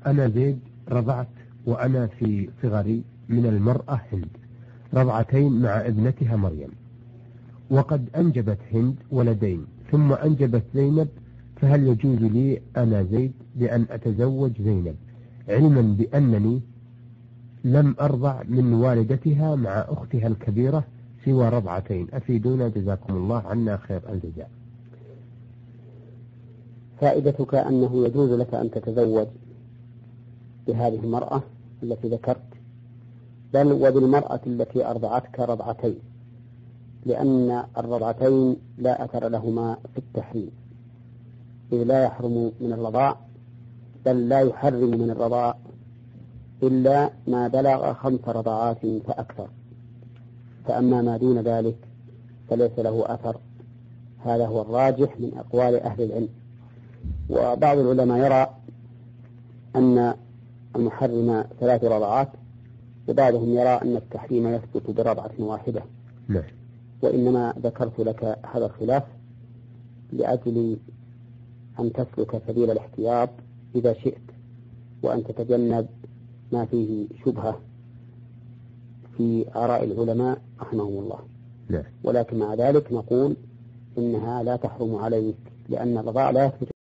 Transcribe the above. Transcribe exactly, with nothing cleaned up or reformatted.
أنا زيد رضعت وأنا في صغري من المرأة هند رضعتين مع ابنتها مريم، وقد أنجبت هند ولدين ثم أنجبت زينب، فهل يجوز لي أنا زيد بأن أتزوج زينب علما بأنني لم أرضع من والدتها مع أختها الكبيرة سوى رضعتين؟ أفيدونا جزاكم الله عنا خير الجزاء. فائدتك أنه يجوز لك أن تتزوج بهذه المرأة التي ذكرت، بل وبالمرأة التي أرضعتك رضعتين، لأن الرضعتين لا أثر لهما في التحريم، إذ لا يحرم من الرضاع، بل لا يحرم من الرضاع إلا ما بلغ خمس رضعات فأكثر، فأما ما دون ذلك فليس له أثر. هذا هو الراجح من أقوال أهل العلم. وبعض العلماء يرى أن المحرم ثلاث رضعات، وبعضهم يرى أن التحريم يثبت برضعة واحدة. لا. وإنما ذكرت لك هذا الخلاف لأجل أن تسلك سبيل الاحتياط إذا شئت، وأن تتجنب ما فيه شبهة في آراء العلماء رحمهم الله. لا. ولكن مع ذلك نقول إنها لا تحرم عليك، لأن الرضاع لا يثبت